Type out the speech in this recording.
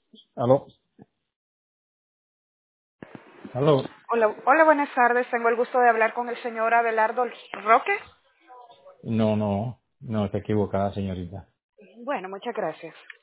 Aló, aló. Hola, hola, buenas tardes. Tengo el gusto de hablar con el señor Abelardo Roque. No, está equivocada, señorita. Bueno, muchas gracias.